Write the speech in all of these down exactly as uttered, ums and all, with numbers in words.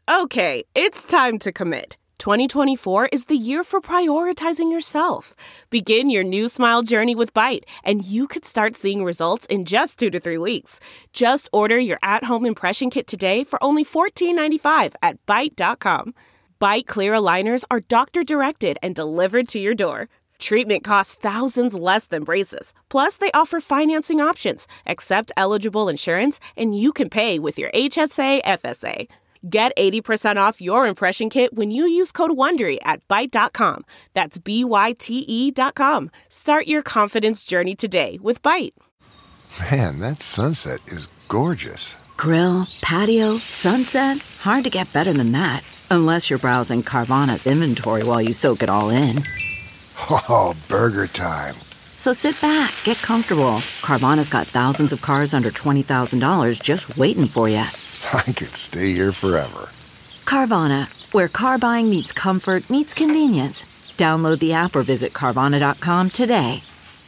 Okay, it's time to commit. twenty twenty-four is the year for prioritizing yourself. Begin your new smile journey with Byte, and you could start seeing results in just two to three weeks. Just order your at-home impression kit today for only fourteen ninety-five at byte dot com. Byte clear aligners are doctor-directed and delivered to your door. Treatment costs thousands less than braces. Plus, they offer financing options, accept eligible insurance, and you can pay with your H S A F S A. Get eighty percent off your impression kit when you use code WONDERY at byte dot com. That's B Y T E dot com. Start your confidence journey today with Byte. Man, that sunset is gorgeous. Grill, patio, sunset. Hard to get better than that. Unless you're browsing Carvana's inventory while you soak it all in. Oh, burger time. So sit back, get comfortable. Carvana's got thousands of cars under twenty thousand dollars just waiting for you. I could stay here forever. Carvana, where car buying meets comfort, meets convenience. Download the app or visit Carvana dot com today.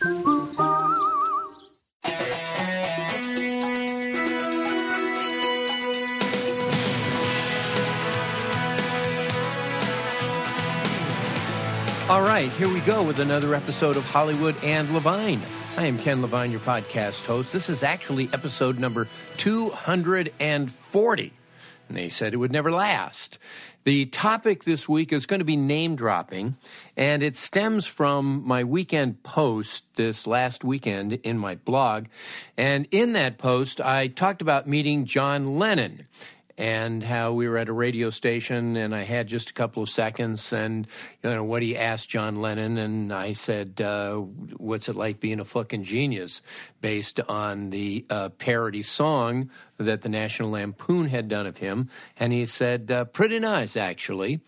All right, here we go with another episode of Hollywood and Levine. I am Ken Levine, your podcast host. This is actually episode number two hundred forty, and they said it would never last. The topic this week is going to be name dropping, and it stems from my weekend post this last weekend in my blog. And in that post, I talked about meeting John Lennon and how we were at a radio station, and I had just a couple of seconds, and, you know, what he asked John Lennon, and I said, uh, what's it like being a fucking genius, based on the uh, parody song that the National Lampoon had done of him, and he said, uh, pretty nice, actually.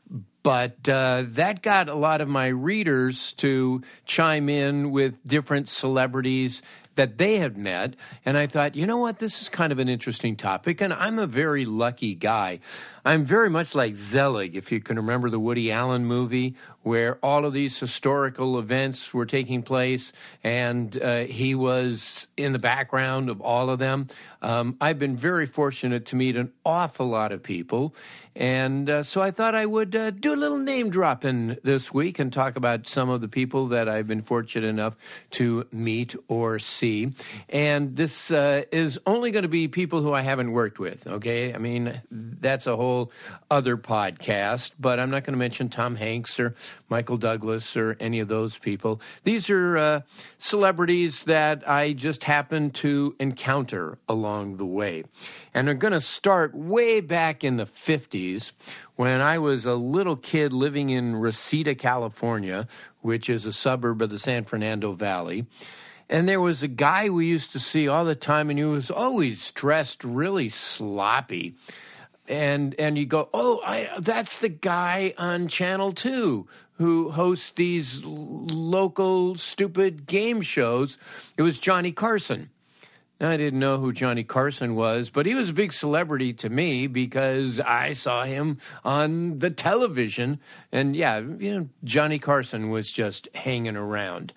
But uh, that got a lot of my readers to chime in with different celebrities that they have met, and I thought, you know what, this is kind of an interesting topic, and I'm a very lucky guy. I'm very much like Zelig, if you can remember the Woody Allen movie, where all of these historical events were taking place, and uh, he was in the background of all of them. Um, I've been very fortunate to meet an awful lot of people, and uh, so I thought I would uh, do a little name dropping this week and talk about some of the people that I've been fortunate enough to meet or see. And this uh, is only going to be people who I haven't worked with, okay? I mean, that's a whole other podcast, but I'm not going to mention Tom Hanks or Michael Douglas or any of those people. These are uh, celebrities that I just happened to encounter along the way. And I'm going to start way back in the fifties when I was a little kid living in Reseda, California, which is a suburb of the San Fernando Valley. And there was a guy we used to see all the time, and he was always dressed really sloppy. And and you go, oh, I, that's the guy on Channel two who hosts these local stupid game shows. It was Johnny Carson. Now, I didn't know who Johnny Carson was, but he was a big celebrity to me because I saw him on the television. And, yeah, you know, Johnny Carson was just hanging around.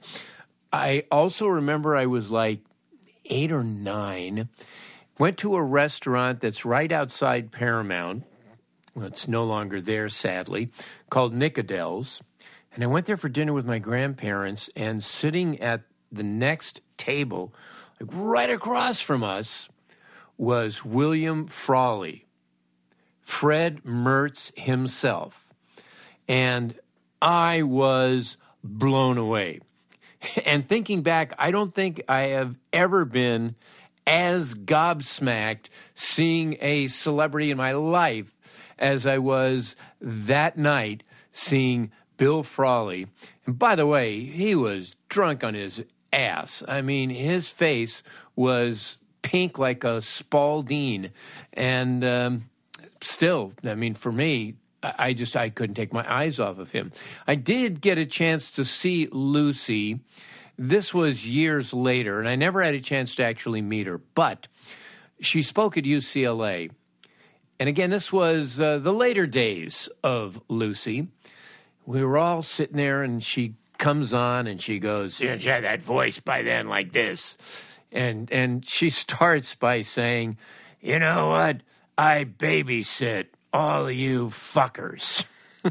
I also remember I was like eight or nine, went to a restaurant that's right outside Paramount. Well, it's no longer there, sadly, called Nicodell's. And I went there for dinner with my grandparents, and sitting at the next table, like right across from us, was William Frawley, Fred Mertz himself. And I was blown away. And thinking back, I don't think I have ever been as gobsmacked seeing a celebrity in my life as I was that night seeing Bill Frawley. And by the way, he was drunk on his ass. I mean, his face was pink like a Spalding. And um, still, I mean, for me, I just, I couldn't take my eyes off of him. I did get a chance to see Lucy. This was years later, and I never had a chance to actually meet her, but she spoke at U C L A. And again, this was uh, the later days of Lucy. We were all sitting there, and she comes on, and she goes, "You had that voice by then like this." And, and she starts by saying, "You know what? I babysit all of you fuckers.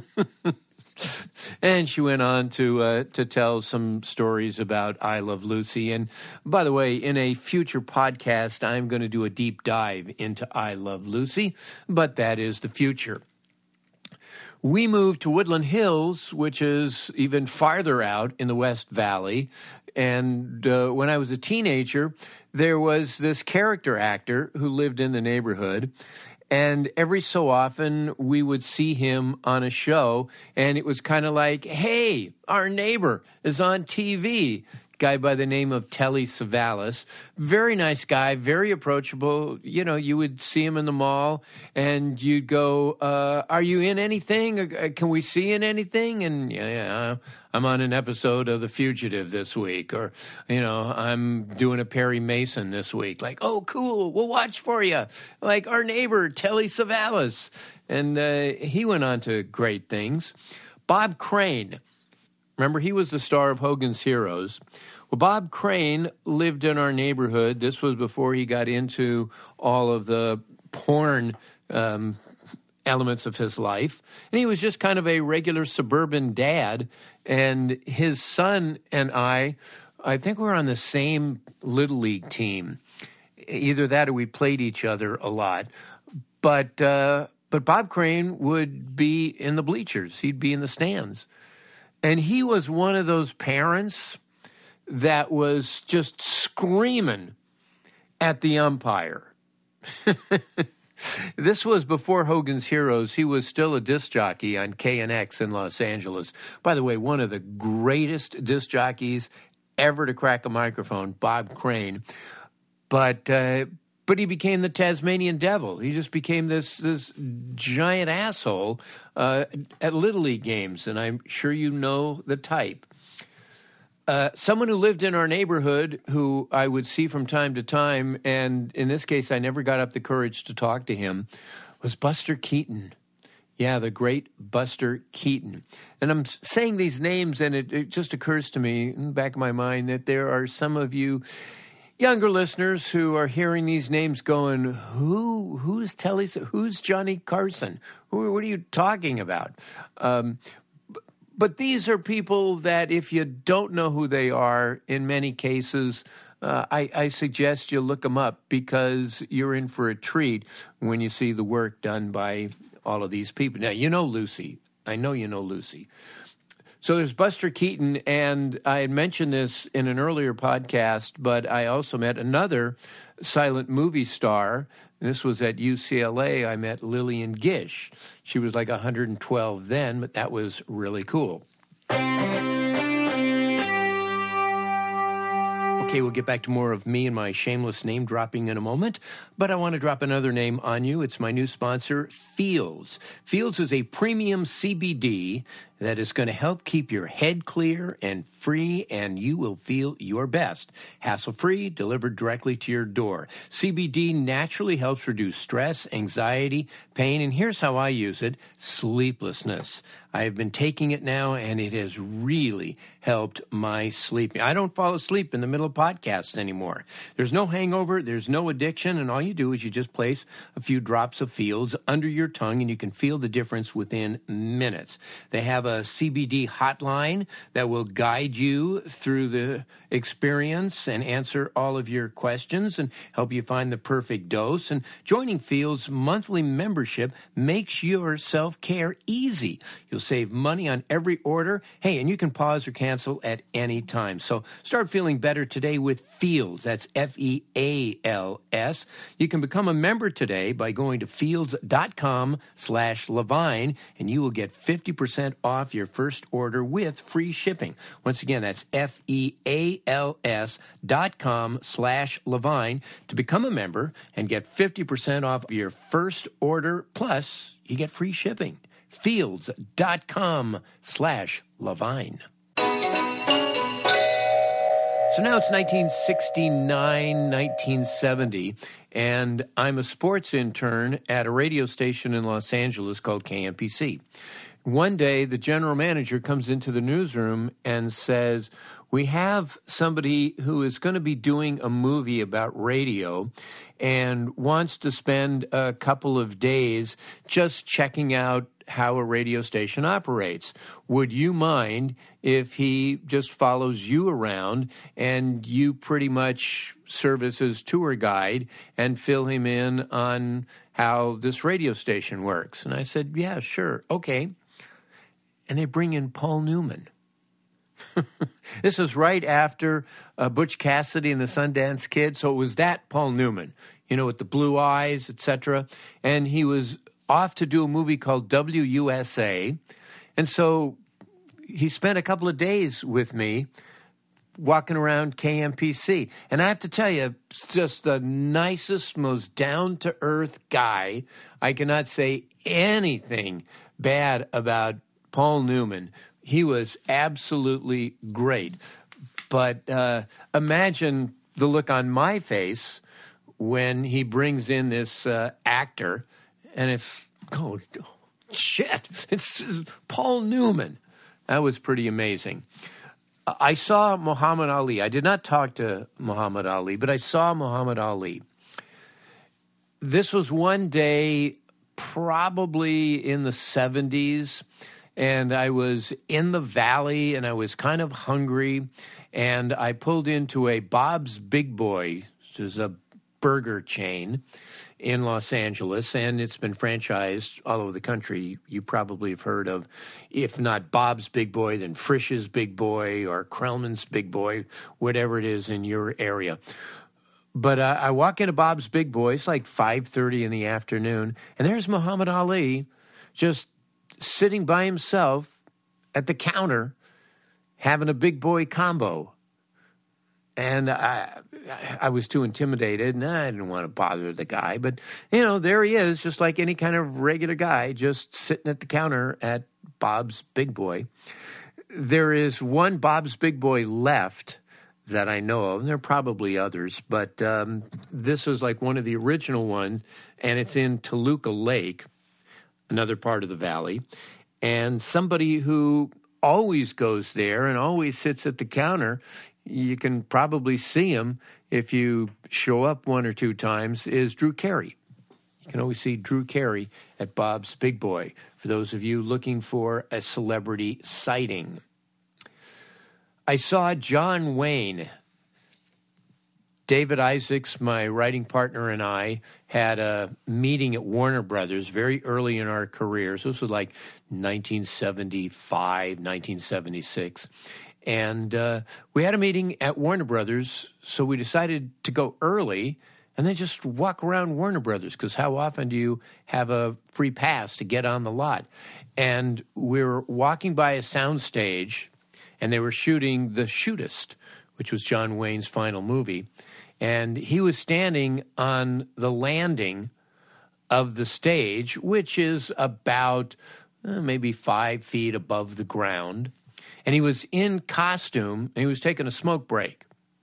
And she went on to uh, to tell some stories about I Love Lucy. And by the way, in a future podcast, I'm going to do a deep dive into I Love Lucy, but that is the future. We moved to Woodland Hills, which is even farther out in the West Valley. And uh, when I was a teenager, there was this character actor who lived in the neighborhood. And every so often, we would see him on a show, and it was kind of like, hey, our neighbor is on T V. Guy by the name of Telly Savalas. Very nice guy, very approachable. You know, you would see him in the mall, and you'd go, uh, are you in anything? Uh, can we see in anything? And, yeah, yeah, I'm on an episode of The Fugitive this week. Or, you know, I'm doing a Perry Mason this week. Like, oh, cool, we'll watch for you. Like our neighbor, Telly Savalas. And uh, he went on to great things. Bob Crane. Remember, he was the star of Hogan's Heroes. Well, Bob Crane lived in our neighborhood. This was before he got into all of the porn um, elements of his life. And he was just kind of a regular suburban dad. And his son and I, I think we were on the same Little League team. Either that or we played each other a lot. But, uh, but Bob Crane would be in the bleachers. He'd be in the stands. And he was one of those parents that was just screaming at the umpire. This was before Hogan's Heroes. He was still a disc jockey on K N X in Los Angeles. By the way, one of the greatest disc jockeys ever to crack a microphone, Bob Crane. But uh, but he became the Tasmanian Devil. He just became this this giant asshole uh, at Little League games, and I'm sure you know the type. Uh, someone who lived in our neighborhood who I would see from time to time, and in this case I never got up the courage to talk to him, was Buster Keaton. Yeah, the great Buster Keaton. And I'm saying these names, and it, it just occurs to me in the back of my mind that there are some of you younger listeners who are hearing these names going, who, who's Telly, who's Johnny Carson? Who, what are you talking about? Um, but these are people that if you don't know who they are, in many cases, uh, I, I suggest you look them up because you're in for a treat when you see the work done by all of these people. Now, you know Lucy. I know you know Lucy. So there's Buster Keaton, and I had mentioned this in an earlier podcast, but I also met another silent movie star. This was at U C L A. I met Lillian Gish. She was like one hundred twelve then, but that was really cool. Okay, we'll get back to more of me and my shameless name dropping in a moment, but I want to drop another name on you. It's my new sponsor, Fields. Fields is a premium C B D that is going to help keep your head clear and free, and you will feel your best. Hassle-free, delivered directly to your door. C B D naturally helps reduce stress, anxiety, pain, and here's how I use it, sleeplessness. I have been taking it now, and it has really helped my sleep. I don't fall asleep in the middle of podcasts anymore. There's no hangover, there's no addiction, and all you do is you just place a few drops of Fields under your tongue, and you can feel the difference within minutes. They have a C B D hotline that will guide you through the experience and answer all of your questions and help you find the perfect dose. And joining Fields' monthly membership makes your self-care easy. You'll save money on every order. Hey, and you can pause or cancel at any time. So start feeling better today with Fields. That's F E A L S. You can become a member today by going to fields.com slash Levine, and you will get fifty percent off your first order with free shipping. Once again, that's F E A L S dot com slash Levine to become a member and get fifty percent off your first order, plus you get free shipping. Fields.com slash Levine. So now it's nineteen sixty-nine, nineteen seventy, and I'm a sports intern at a radio station in Los Angeles called K M P C. One day, the general manager comes into the newsroom and says, we have somebody who is going to be doing a movie about radio and wants to spend a couple of days just checking out how a radio station operates. Would you mind if he just follows you around and you pretty much serve as his tour guide and fill him in on how this radio station works? And I said, yeah, sure, okay. And they bring in Paul Newman. This was right after uh, Butch Cassidy and the Sundance Kid, so it was that Paul Newman, you know, with the blue eyes, et cetera. And he was off to do a movie called W U S A. And so he spent a couple of days with me walking around K M P C. And I have to tell you, it's just the nicest, most down-to-earth guy. I cannot say anything bad about Paul Newman. He was absolutely great. But uh, imagine the look on my face when he brings in this uh, actor, and it's, oh, shit, it's Paul Newman. That was pretty amazing. I saw Muhammad Ali. I did not talk to Muhammad Ali, but I saw Muhammad Ali. This was one day probably in the seventies, and I was in the valley, and I was kind of hungry, and I pulled into a Bob's Big Boy, which is a burger chain in Los Angeles, and it's been franchised all over the country. You probably have heard of, if not Bob's Big Boy, then Frisch's Big Boy or Krellman's Big Boy, whatever it is in your area. But uh, I walk into Bob's Big Boy. It's like five thirty in the afternoon, and there's Muhammad Ali just sitting by himself at the counter having a Big Boy combo. And I, I was too intimidated, and I didn't want to bother the guy. But, you know, there he is, just like any kind of regular guy, just sitting at the counter at Bob's Big Boy. There is one Bob's Big Boy left that I know of, and there are probably others, but um, this was like one of the original ones, and it's in Toluca Lake, another part of the valley. And somebody who always goes there and always sits at the counter, you can probably see him if you show up one or two times, is Drew Carey. You can always see Drew Carey at Bob's Big Boy, for those of you looking for a celebrity sighting. I saw John Wayne. David Isaacs, my writing partner, and I had a meeting at Warner Brothers very early in our careers. This was like nineteen seventy-five, nineteen seventy-six. And uh, we had a meeting at Warner Brothers, so we decided to go early and then just walk around Warner Brothers, because how often do you have a free pass to get on the lot? And we were walking by a soundstage, and they were shooting The Shootist, which was John Wayne's final movie. And he was standing on the landing of the stage, which is about uh, maybe five feet above the ground. And he was in costume, and he was taking a smoke break.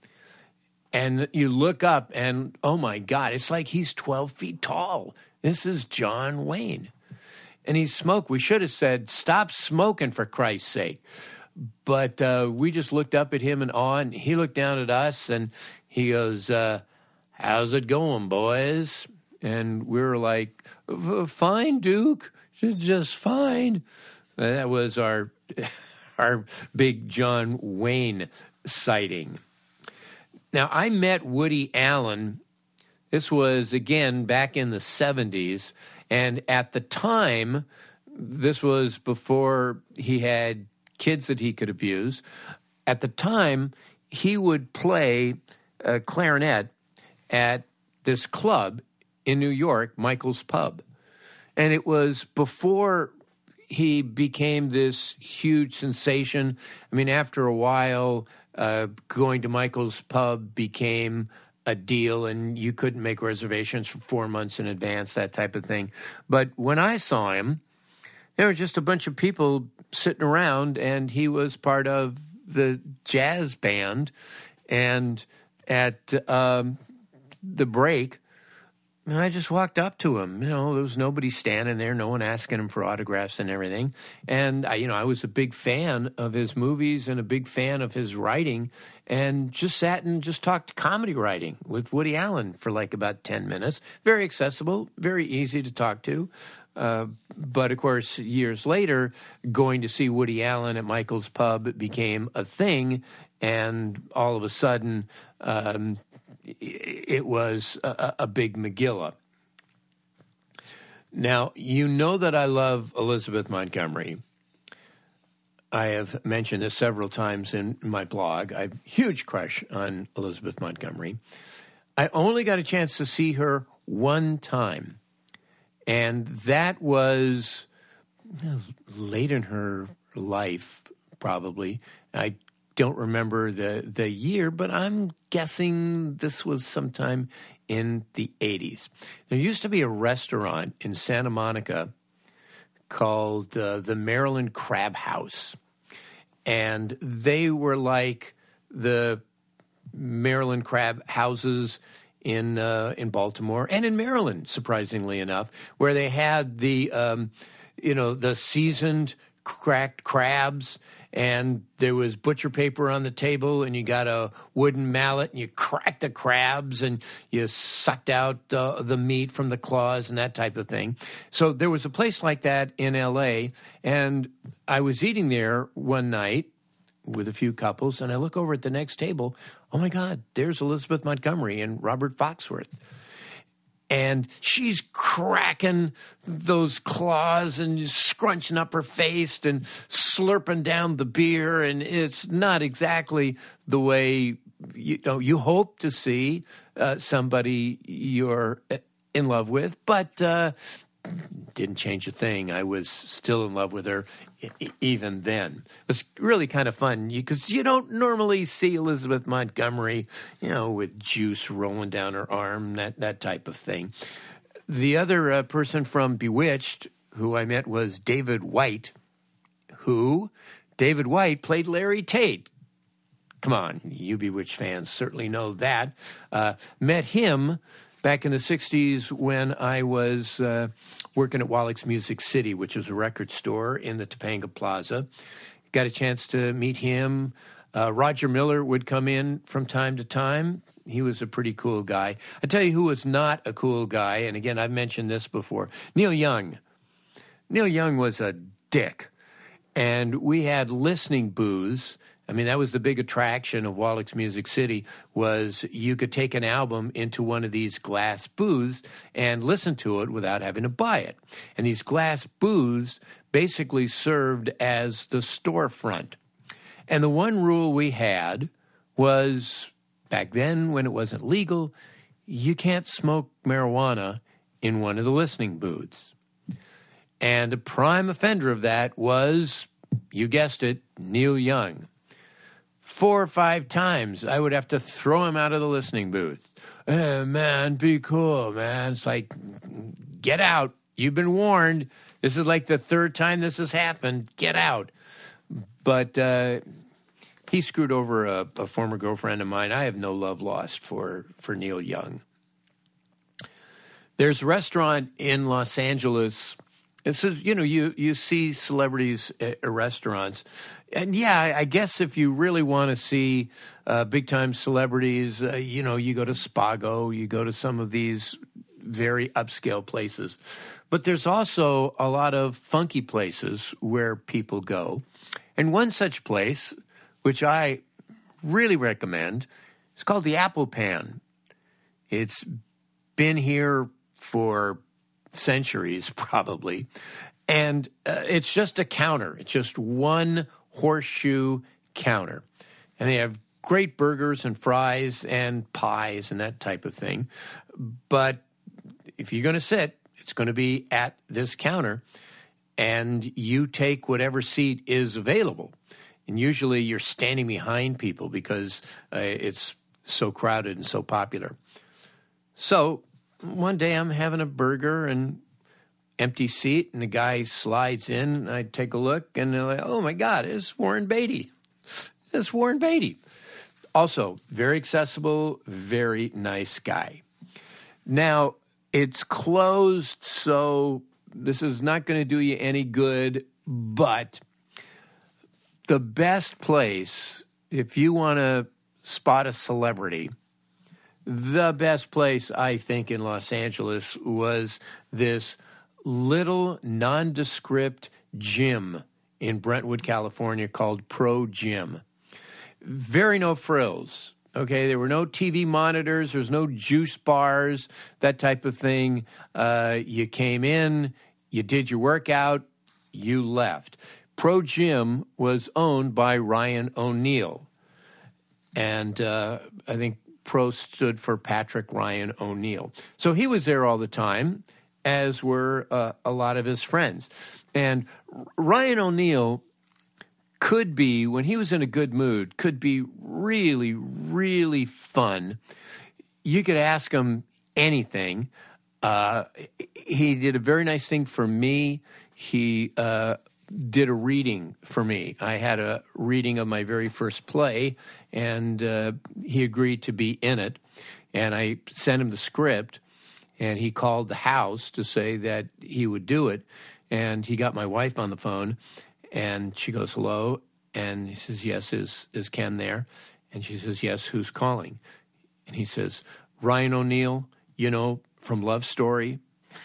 And you look up, and, oh, my God, it's like he's twelve feet tall. This is John Wayne. And he smoked. We should have said, stop smoking, for Christ's sake. But uh, we just looked up at him in awe, and he looked down at us, and he goes, uh, how's it going, boys? And we were like, fine, Duke, just fine. That was our our big John Wayne sighting. Now, I met Woody Allen. This was, again, back in the seventies. And at the time, this was before he had kids that he could abuse. At the time, he would play uh, clarinet at this club in New York, Michael's Pub. And it was before he became this huge sensation. I mean, after a while, uh, going to Michael's Pub became a deal, and you couldn't make reservations for four months in advance, that type of thing. But when I saw him, there were just a bunch of people sitting around, and he was part of the jazz band. And at um, the break, And I just walked up to him. You know, there was nobody standing there, no one asking him for autographs and everything. And, I, you know, I was a big fan of his movies and a big fan of his writing, and just sat and just talked comedy writing with Woody Allen for like about ten minutes. Very accessible, very easy to talk to. Uh, but, of course, years later, going to see Woody Allen at Michael's Pub became a thing, and all of a sudden um, it was a, a big Megillah. Now, you know that I love Elizabeth Montgomery. I have mentioned this several times in my blog. I have a huge crush on Elizabeth Montgomery. I only got a chance to see her one time, and that was late in her life, probably. I don't remember the, the year, but I'm guessing this was sometime in the eighties. There used to be a restaurant in Santa Monica called uh, the Maryland Crab House. And they were like the Maryland Crab Houses in uh, in Baltimore and in Maryland, surprisingly enough, where they had the, um, you know, the seasoned cracked crabs, and there was butcher paper on the table, and you got a wooden mallet, and you cracked the crabs, and you sucked out uh, the meat from the claws and that type of thing. So there was a place like that in L A, and I was eating there one night with a few couples, and I look over at the next table. Oh, my God, there's Elizabeth Montgomery and Robert Foxworth. And she's cracking those claws and scrunching up her face and slurping down the beer. And it's not exactly the way you know you hope to see uh, somebody you're in love with. But uh, didn't change a thing. I was still in love with her even then. It was really kind of fun because you don't normally see Elizabeth Montgomery, you know, with juice rolling down her arm, that, that type of thing. The other uh, person from Bewitched who I met was David White, who, David White played Larry Tate. Come on, you Bewitched fans certainly know that. Uh, met him back in the sixties when I was uh, working at Wallach's Music City, which was a record store in the Topanga Plaza. Got a chance to meet him. Uh, Roger Miller would come in from time to time. He was a pretty cool guy. I tell you who was not a cool guy, and again, I've mentioned this before, Neil Young. Neil Young was a dick, and we had listening booths. I mean, that was the big attraction of Wallach's Music City, was you could take an album into one of these glass booths and listen to it without having to buy it. And these glass booths basically served as the storefront. And the one rule we had was, back then when it wasn't legal, you can't smoke marijuana in one of the listening booths. And the prime offender of that was, you guessed it, Neil Young. Four or five times, I would have to throw him out of the listening booth. Hey, man, be cool, man. It's like, get out. You've been warned. This is like the third time this has happened. Get out. But uh, he screwed over a, a former girlfriend of mine. I have no love lost for, for Neil Young. There's a restaurant in Los Angeles. This is, you know, you, you see celebrities at restaurants. And, yeah, I guess if you really want to see uh, big-time celebrities, uh, you know, you go to Spago, you go to some of these very upscale places. But there's also a lot of funky places where people go. And one such place, which I really recommend, is called the Apple Pan. It's been here for centuries, probably. And uh, it's just a counter. It's just one horseshoe counter. And they have great burgers and fries and pies and that type of thing. But if you're going to sit, it's going to be at this counter, and you take whatever seat is available. And usually you're standing behind people because uh, it's so crowded and so popular. So one day I'm having a burger and empty seat, and the guy slides in, and I take a look, and they're like, oh, my God, it's Warren Beatty. It's Warren Beatty. Also, very accessible, very nice guy. Now, it's closed, so this is not going to do you any good, but the best place, if you want to spot a celebrity, the best place, I think, in Los Angeles was this little nondescript gym in Brentwood, California called Pro Gym. Very no frills. Okay, there were no T V monitors, there's no juice bars, that type of thing. Uh, you came in, you did your workout, you left. Pro Gym was owned by Ryan O'Neal. And uh, I think Pro stood for Patrick Ryan O'Neal. So he was there all the time, as were uh, a lot of his friends. And Ryan O'Neal could be, when he was in a good mood, could be really, really fun. You could ask him anything. Uh, he did a very nice thing for me. He uh, did a reading for me. I had a reading of my very first play, and uh, he agreed to be in it. And I sent him the script, and he called the house to say that he would do it. And he got my wife on the phone, and she goes, hello, and he says, yes, is is Ken there? And she says, yes, who's calling? And he says, Ryan O'Neal, you know, from Love Story.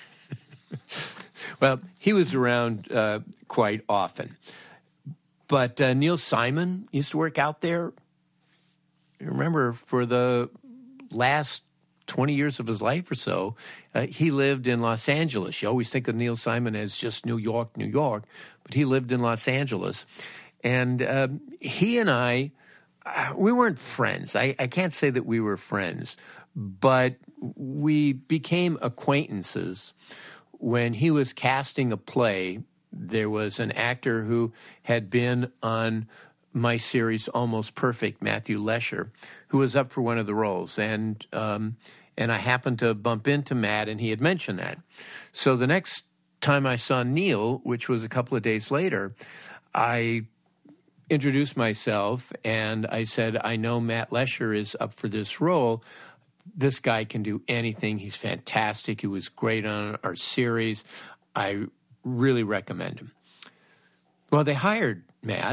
Well, he was around uh, quite often. But uh, Neil Simon used to work out there. Remember, for the last twenty years of his life or so, uh, he lived in Los Angeles. You always think of Neil Simon as just New York, New York, but he lived in Los Angeles. And um, he and I, uh, we weren't friends. I, I can't say that we were friends, but we became acquaintances when he was casting a play. There was an actor who had been on my series Almost Perfect, Matthew Lesher, who was up for one of the roles. And um, and I happened to bump into Matt, and he had mentioned that. So the next time I saw Neil, which was a couple of days later, I introduced myself, and I said, I know Matt Lesher is up for this role. This guy can do anything. He's fantastic. He was great on our series. I really recommend him. Well, they hired Matt,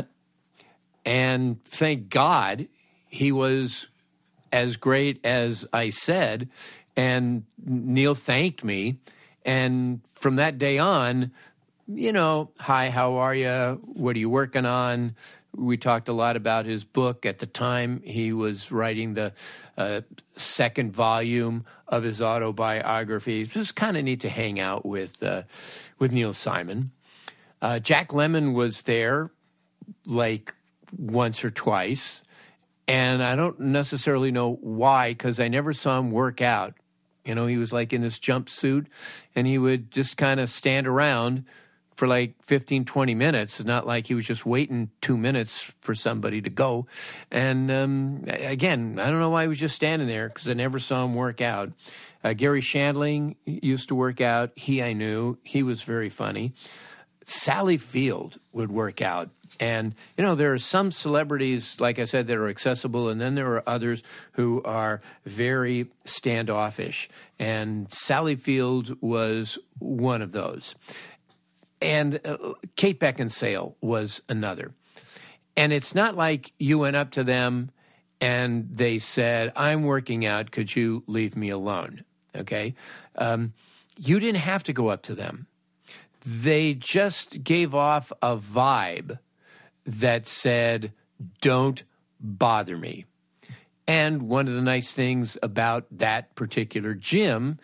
and thank God he was as great as I said, and Neil thanked me. And from that day on, you know, hi, how are you? What are you working on? We talked a lot about his book. At the time, he was writing the uh, second volume of his autobiography. It was kind of neat to hang out with uh, with Neil Simon. Uh, Jack Lemmon was there like once or twice, and I don't necessarily know why, because I never saw him work out. You know, he was like in this jumpsuit, and he would just kind of stand around for like fifteen, twenty minutes. It's not like he was just waiting two minutes for somebody to go. And um, again, I don't know why he was just standing there, because I never saw him work out. Uh, Gary Shandling used to work out. He I knew. He was very funny. Sally Field would work out. And, you know, there are some celebrities, like I said, that are accessible, and then there are others who are very standoffish. And Sally Field was one of those. And uh, Kate Beckinsale was another. And it's not like you went up to them and they said, I'm working out, could you leave me alone? Okay? Um, you didn't have to go up to them. They just gave off a vibe that said, don't bother me. And one of the nice things about that particular gym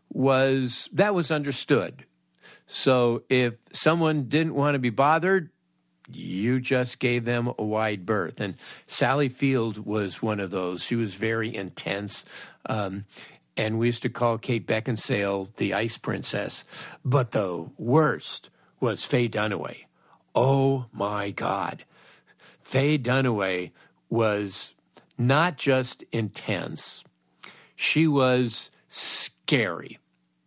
was that was understood. So if someone didn't want to be bothered, you just gave them a wide berth. And Sally Field was one of those. She was very intense. Um, and we used to call Kate Beckinsale the Ice Princess. But the worst was Faye Dunaway. Oh, my God. Faye Dunaway was not just intense. She was scary.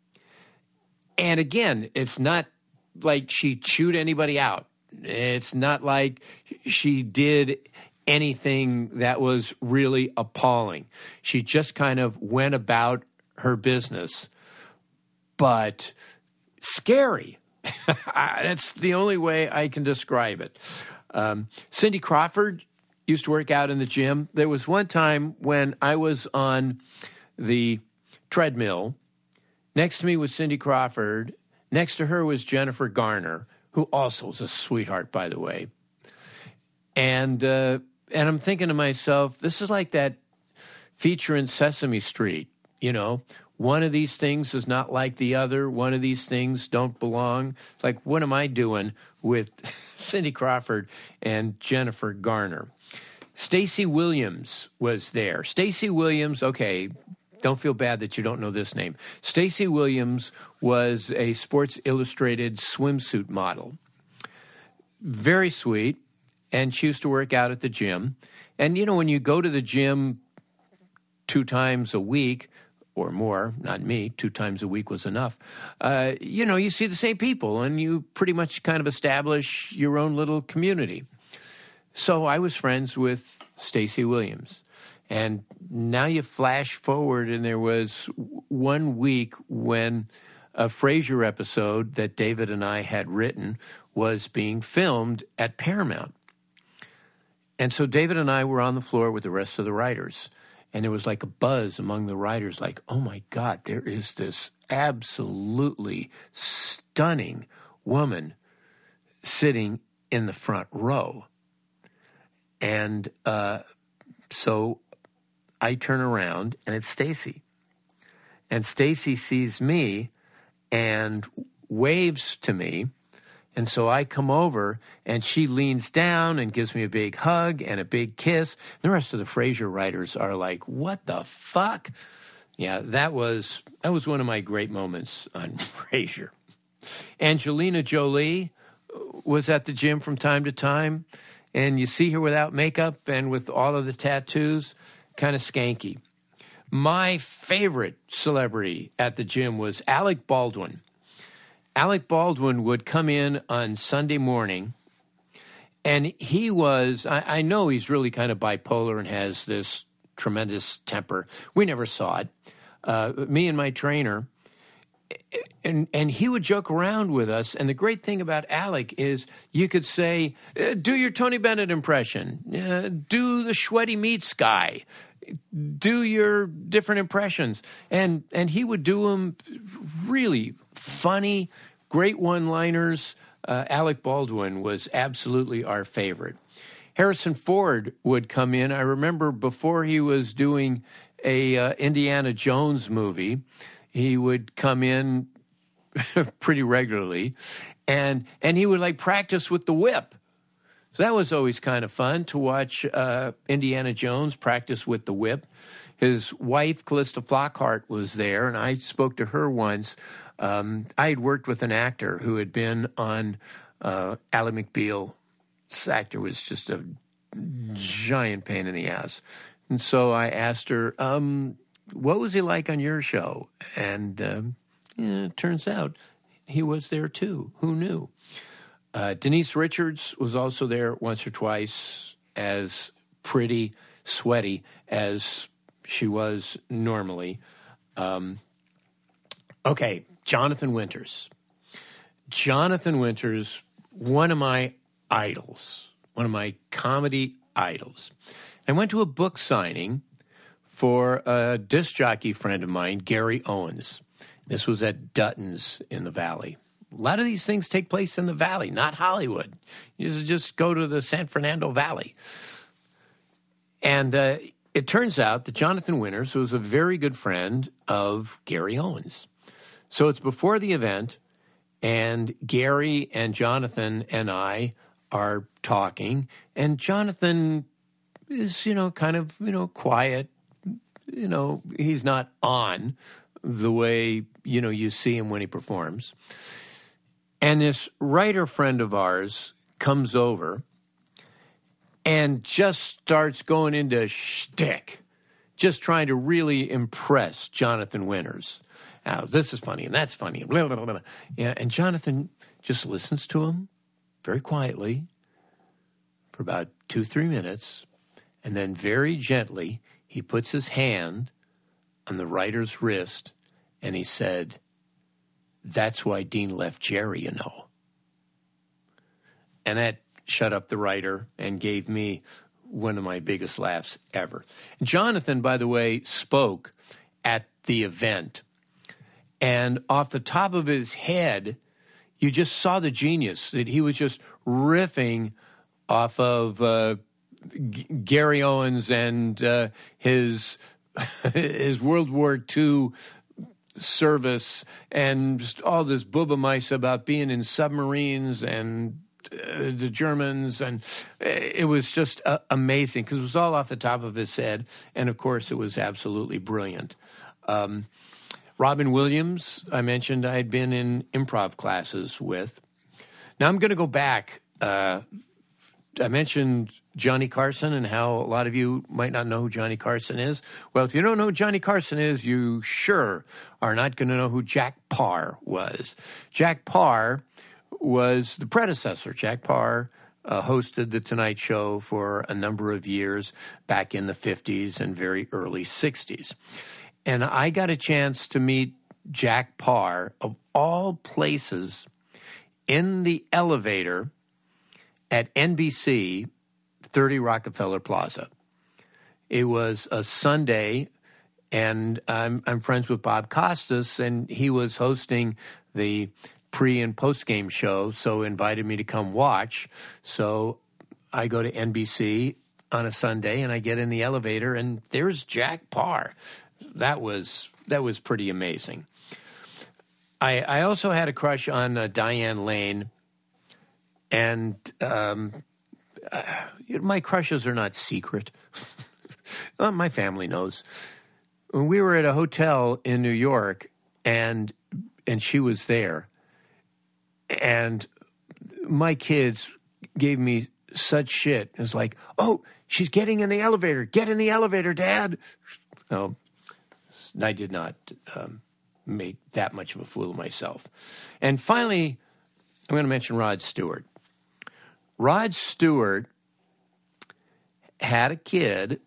And again, it's not like she chewed anybody out. It's not like she did anything that was really appalling. She just kind of went about her business. but scary. That's the only way I can describe it. Um, Cindy Crawford used to work out in the gym. There was one time when I was on the treadmill. Next to me was Cindy Crawford. Next to her was Jennifer Garner, who also was a sweetheart, by the way. And uh, and I'm thinking to myself, this is like that feature in Sesame Street, you know. One of these things is not like the other. One of these things don't belong. It's like, what am I doing with Cindy Crawford and Jennifer Garner? Stacey Williams was there. Stacey Williams, okay, don't feel bad that you don't know this name. Stacey Williams was a Sports Illustrated swimsuit model. Very sweet, and she used to work out at the gym. And, you know, when you go to the gym two times a week, or more, not me, two times a week was enough, uh, you know, you see the same people, and you pretty much kind of establish your own little community. So I was friends with Stacey Williams. And now you flash forward, and there was one week when a Frasier episode that David and I had written was being filmed at Paramount. And so David and I were on the floor with the rest of the writers. And there was like a buzz among the writers, like, oh, my God, there is this absolutely stunning woman sitting in the front row. And uh, so I turn around, and it's Stacey. And Stacey sees me and waves to me. And so I come over, and she leans down and gives me a big hug and a big kiss. The rest of the Frasier writers are like, what the fuck? Yeah, that was that was one of my great moments on Frasier. Angelina Jolie was at the gym from time to time, and you see her without makeup and with all of the tattoos, kind of skanky. My favorite celebrity at the gym was Alec Baldwin. Alec Baldwin would come in on Sunday morning, and he was, I, I know he's really kind of bipolar and has this tremendous temper. We never saw it. Uh, me and my trainer, and and he would joke around with us. And the great thing about Alec is you could say, uh, do your Tony Bennett impression, uh, do the Sweaty Meats guy, do your different impressions. And, and he would do them really funny, great one-liners. Uh, Alec Baldwin was absolutely our favorite. Harrison Ford would come in. I remember before he was doing a uh, Indiana Jones movie, he would come in pretty regularly, and and he would like practice with the whip. So that was always kind of fun to watch uh, Indiana Jones practice with the whip. His wife, Callista Flockhart, was there, and I spoke to her once. Um, I had worked with an actor who had been on uh, Ally McBeal. This actor was just a giant pain in the ass. And so I asked her, um, what was he like on your show? And um, yeah, it turns out he was there too. Who knew? Uh, Denise Richards was also there once or twice, as pretty sweaty as she was normally. Um, okay, Jonathan Winters. Jonathan Winters, one of my idols, one of my comedy idols. I went to a book signing for a disc jockey friend of mine, Gary Owens. This was at Dutton's in the Valley. A lot of these things take place in the Valley, not Hollywood. You just go to the San Fernando Valley. And uh, it turns out that Jonathan Winters was a very good friend of Gary Owens. So it's before the event, and Gary and Jonathan and I are talking, and Jonathan is, you know, kind of, you know, quiet. You know, he's not on the way, you know, you see him when he performs. And this writer friend of ours comes over and just starts going into shtick, just trying to really impress Jonathan Winters. Now, this is funny, and that's funny. Blah, blah, blah, blah. Yeah, and Jonathan just listens to him very quietly for about two, three minutes, and then very gently he puts his hand on the writer's wrist, and he said, that's why Dean left Jerry, you know. And that shut up the writer and gave me one of my biggest laughs ever. Jonathan, by the way, spoke at the event. And off the top of his head, you just saw the genius, that he was just riffing off of uh, G- Gary Owens and uh, his his World War Two service and just all this booba-mice about being in submarines and uh, the Germans. And it was just uh, amazing because it was all off the top of his head. And, of course, it was absolutely brilliant. Um, Robin Williams, I mentioned I had been in improv classes with. Now I'm going to go back. Uh, I mentioned Johnny Carson and how a lot of you might not know who Johnny Carson is. Well, if you don't know who Johnny Carson is, you sure are not going to know who Jack Paar was. Jack Paar was the predecessor. Jack Paar uh, hosted The Tonight Show for a number of years back in the fifties and very early sixties. And I got a chance to meet Jack Paar, of all places, in the elevator at N B C, thirty Rockefeller Plaza. It was a Sunday, and I'm, I'm friends with Bob Costas, and he was hosting the pre- and post-game show, so invited me to come watch. So I go to N B C on a Sunday, and I get in the elevator, and there's Jack Paar. That was that was pretty amazing. I, I also had a crush on uh, Diane Lane, and um, uh, my crushes are not secret. Well, my family knows. When we were at a hotel in New York, and and she was there, and my kids gave me such shit. It's like, oh, she's getting in the elevator. Get in the elevator, Dad. Oh. I did not um, make that much of a fool of myself. And finally, I'm going to mention Rod Stewart. Rod Stewart had a kid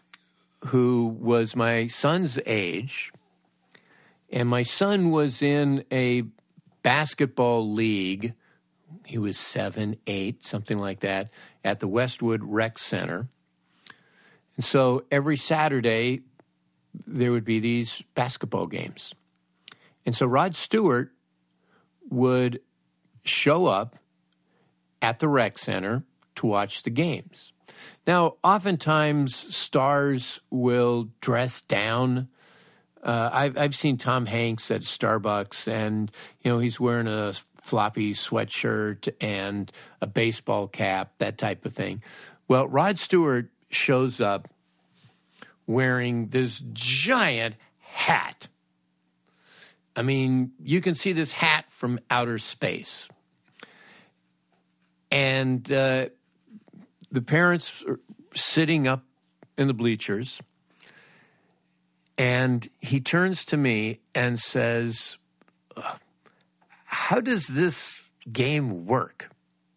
who was my son's age, and my son was in a basketball league. He was seven, eight, something like that, at the Westwood Rec Center. And so every Saturday, there would be these basketball games. And so Rod Stewart would show up at the rec center to watch the games. Now, oftentimes stars will dress down. Uh, I've, I've seen Tom Hanks at Starbucks, and, you know, he's wearing a floppy sweatshirt and a baseball cap, that type of thing. Well, Rod Stewart shows up wearing this giant hat. I mean, you can see this hat from outer space. And uh, the parents are sitting up in the bleachers, and he turns to me and says, how does this game work?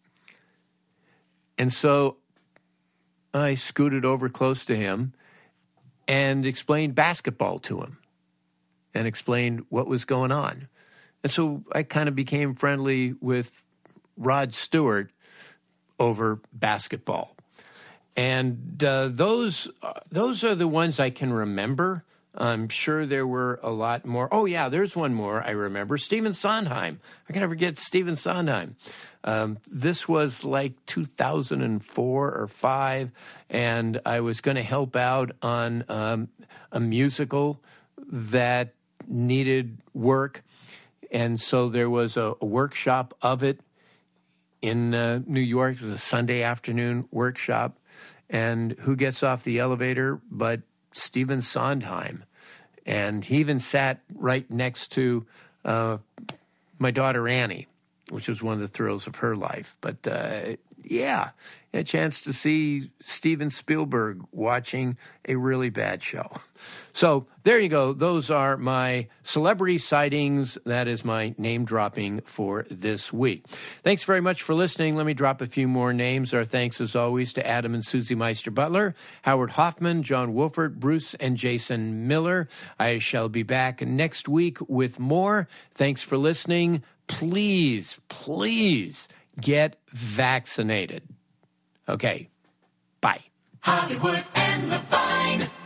And so I scooted over close to him and explained basketball to him and explained what was going on. And so I kind of became friendly with Rod Stewart over basketball. And uh, those uh, those are the ones I can remember. I'm sure there were a lot more. Oh, yeah, there's one more I remember. Stephen Sondheim. I can never forget Stephen Sondheim. Um, this was like two thousand four or five, and I was going to help out on um, a musical that needed work. And so there was a, a workshop of it in uh, New York. It was a Sunday afternoon workshop. And who gets off the elevator but Stephen Sondheim? And he even sat right next to uh, my daughter Annie, which was one of the thrills of her life. But uh, Yeah, a chance to see Steven Spielberg watching a really bad show. So there you go. Those are my celebrity sightings. That is my name dropping for this week. Thanks very much for listening. Let me drop a few more names. Our thanks, as always, to Adam and Susie Meister Butler, Howard Hoffman, John Wolford, Bruce and Jason Miller. I shall be back next week with more. Thanks for listening. Please, please get vaccinated. Okay, bye. Hollywood and Levine.